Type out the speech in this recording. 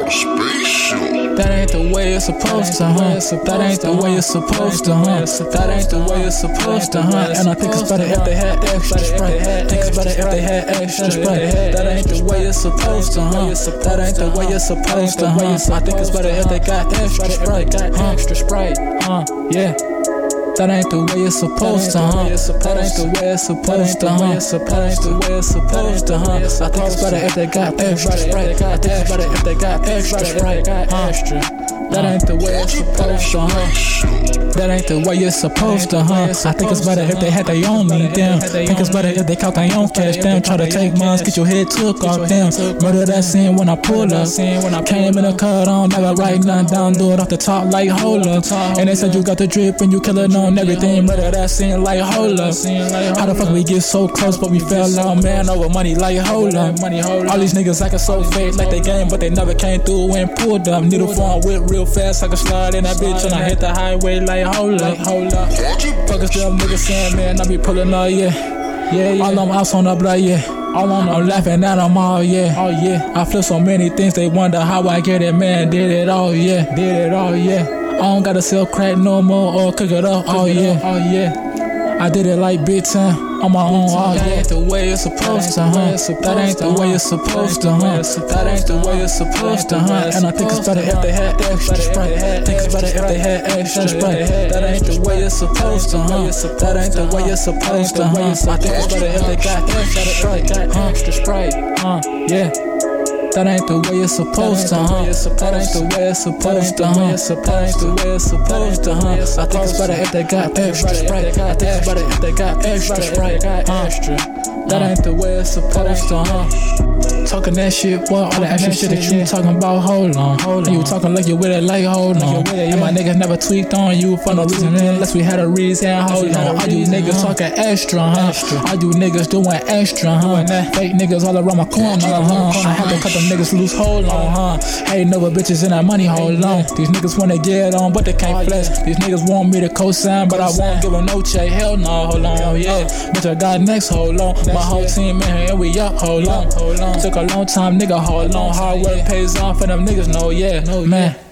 That ain't the way it's supposed to, huh? That ain't the way it's supposed to, huh? That ain't the way it's supposed to, huh? And I think it's better if they had extra Sprite. Think it's better if they had extra Sprite. That ain't the way it's supposed to, huh? That ain't the way it's supposed to, huh? I think it's better if they got extra Sprite. Extra Sprite, yeah. That ain't the way it's supposed to, huh? That ain't the way it's supposed to, huh? That ain't the way it's supposed to, huh? I think it's better if they got extra Sprite. I think it's better if they got extra Sprite, extra. That ain't the way it's supposed to, huh? That ain't the way it's supposed to, huh? I think it's better if they had their own meat down. Think it's better if they count their own cash down. Try to take mines, get your head took off them. Murder that scene when I pull up. Came in a cut on, never write nothing down, do it off the top like hold up. And they said you got the drip and you killin' on everything. Murder that scene like hold up. How the fuck we get so close but we fell out, man, over money like hold up. All these niggas acting so fake like they game, but they never came through and pulled up. Needle phone whip real fast, I can slide in that bitch and I hit the highway like hold up. Fuck is them niggas saying, man, I be pulling up, yeah. All them outs on the block, yeah. All on them laughing at them all, yeah. I flip so many things, they wonder how I get it, man. Did it all, yeah. I don't gotta sell crack no more or cook it up, oh yeah. I did it like big time on my own, oh yeah. That ain't the way it's supposed to, huh? That ain't the way it's supposed to, huh? That ain't the way it's supposed to, huh? And I think it's better if they had extra Sprite. Think it's better if they had extra Sprite. That ain't the way it's supposed to, huh? That ain't the way it's supposed to, huh? I think it's better if they got extra Sprite, extra Sprite, yeah. That ain't the way it's supposed to, huh? That ain't the way it's supposed to, huh? That ain't the way it's supposed to, huh? I think it's better if they got extra Sprite. I think it's better if they got extra Sprite, extra. That ain't the way it's supposed to, huh? Talking that shit, boy, all that extra shit that you talking about, hold on. You talking like you with it, like hold on. And my niggas never tweaked on you for no reason, unless we had a reason, hold on. All you niggas talking extra, huh? All you niggas doing extra, huh? Fake niggas all around my corner, huh? I had to cut them niggas loose, hold on, huh? Hey, no bitches in that money, hold on. These niggas wanna get on, but they can't flex. These niggas want me to co-sign, but I won't give them no check, hell no, hold on, yeah. Bitch, I got next, hold on. My whole team in here, and we up, hold on. Took a long time, nigga, hold on. Hard work pays off, and them niggas know, yeah, man.